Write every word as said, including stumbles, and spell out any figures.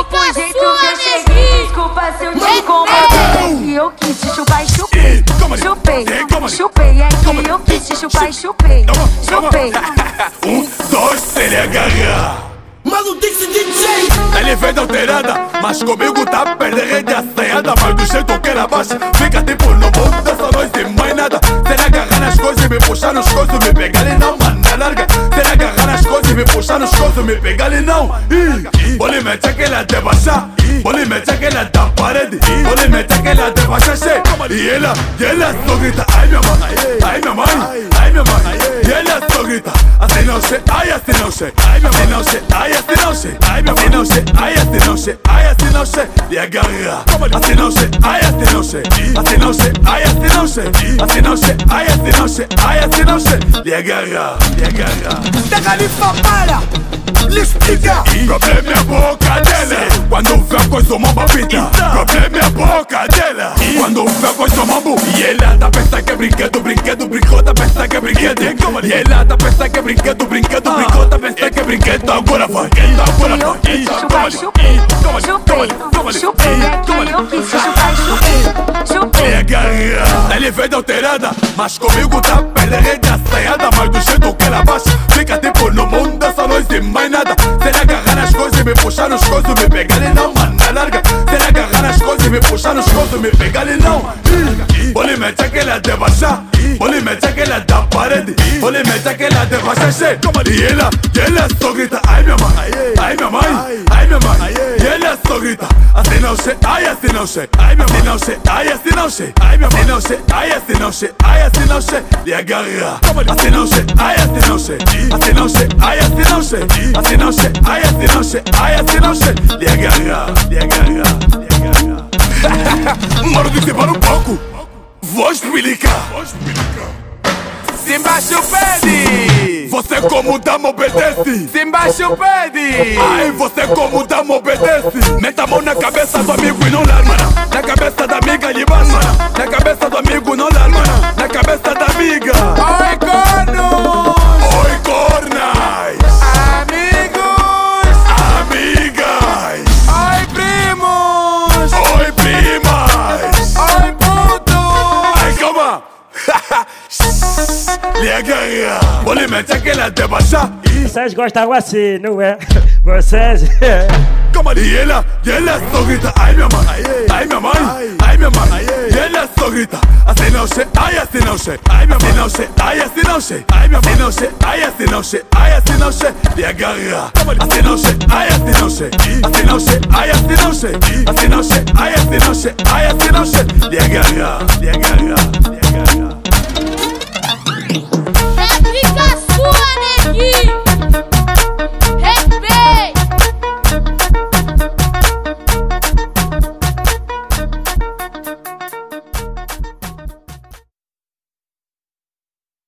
com o jeito que eu cheguei. Desculpa se eu te incomodei. Que eu quis te chupar e chupei. Chupei, chupei. É que eu quis te chupar e chupei. Chupei. Um, dois, se ele agarra. Mano, tem que ser D J. Ele vem alterada, mas comigo tá perdendo a assanhada. Mas do jeito que ela baixa, fica tipo no mundo dessa noite e mais nada. Se ele agarrar nas coisas e me puxar nos coisas, me pegar ele não, mano, larga. Se ele agarrar nas coisas e me puxar nos coisas, me pegar ele não. Vou lhe meter aquela de baixar, vou lhe meter aquela da parede, vou lhe meter aquela de baixar cheia. E ela, e ela só grita, ai minha mãe, ai minha mãe, ai minha mãe. E ela só grita, assim não sei, ai assim não sei, assim não sei, ai assim não sei, assim não sei, ai assim não sei, ai assim não sei. E agarra, assim não sei, ai assim não sei, assim não sei, ai assim não sei, assim não sei, ai assim não sei, ai assim não sei. E agarra, e agarra. Deixa ali para, lhe explica. Problema é a boca dela, quando vê a coisa uma babita. Problema é a boca dela, quando vê a coisa uma bu. E ela tá pensando que é brinquedo, brinquedo, brinquedo, tá pensando que é brinquedo. E ela tá pensando que é brinquedo, brinquedo, brinquedo, tá pensando que é brinquedo. Agora vai, agora vai. Chupar e chupei. Chupei, chupei. É que eu quis te chupar e chupei. Chupei. E agarra, ele vem alterada, mas comigo tá perdendo a assanhada. Mas do jeito que ela baixa, fica tipo no mundo dessa noite e mais nada. Se ele agarrar nas coisas e me puxar nos coisas, me pegar ele não, mano, larga. Se ele agarrar nas coisas e me puxar nos coisas, me pegar ele não. Vou lhe meter aquela de baixar, vou lhe meter aquela da parede, vou lhe meter aquela de baixar cheia. E ela, e ela só grita, ai minha mãe, ai minha mãe, ai minha mãe. E ela só grita, assim não sei, ai assim não sei, assim não sei, ai assim não sei, assim não sei, ai assim não sei, ai assim não sei. E agarra, assim não sei, ai assim não sei, assim não sei, ai assim não sei, assim não sei, ai assim não sei, ai assim não sei. E agarra, e agarra, e agarra. Mano, tem que separar um pouco. Vou explicar. Simba chupede. Você como dama obedece. Simba chupede. Ai, você como dama obedece. Meta a mão na cabeça do amigo e não larga. Na cabeça da amiga e baixa. Na cabeça do amigo não larga. Na cabeça da amiga. Oi, corno. Oi, cornas. Amigos. Amigas. Oi, primos. Oi, primas. Oi, puto. Ai, calma. Lhe agarra. Vou lhe meter aquela de baixar. Vocês gostavam assim, não é? Vocês... Calma. E ela, e ela só grita, ai minha mãe, ai minha mãe, ai minha mãe. E ela só grita, assim não sei, ai assim não sei, assim não sei, ai assim não sei, assim não sei, ai assim não sei, ai assim não sei. E agarra, assim não sei, ai assim não sei, assim não sei, ai assim não sei, assim não sei, ai assim não sei, ai assim não sei. E agarra, e agarra.